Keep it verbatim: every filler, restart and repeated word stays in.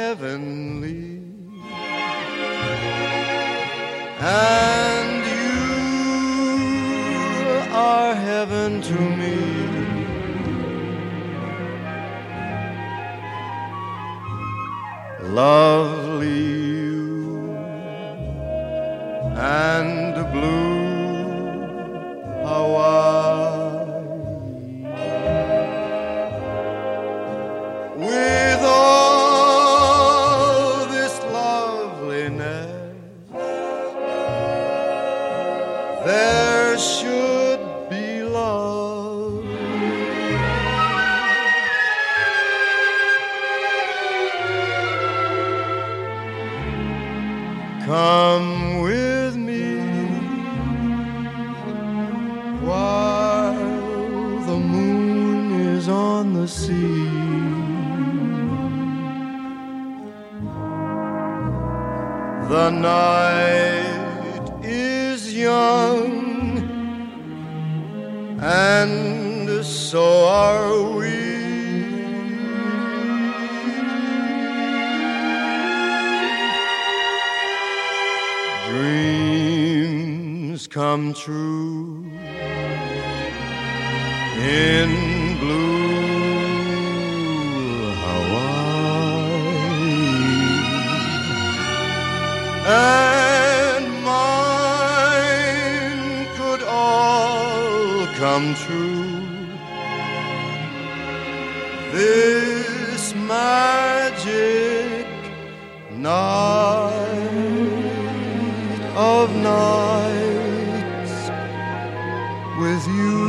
heavenly, and you are heaven to me. Lovely you and blue Hawaii, with all this loveliness, there should be love. Come with me while the moon is on the sea. The night is young, and so are we. Dreams come true in blue Hawaii, and mine could all come true. This magic night of nights with you.